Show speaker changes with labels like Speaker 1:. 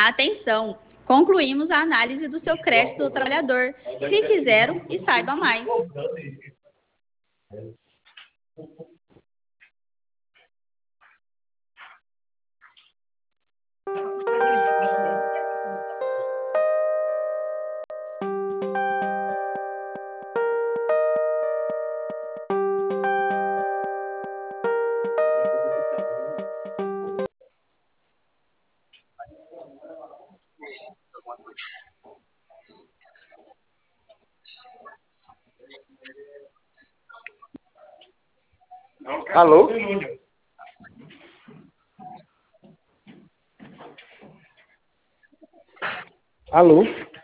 Speaker 1: Atenção! Concluímos a análise do seu crédito do trabalhador. Clique zero e saiba mais.
Speaker 2: Alô? Alô?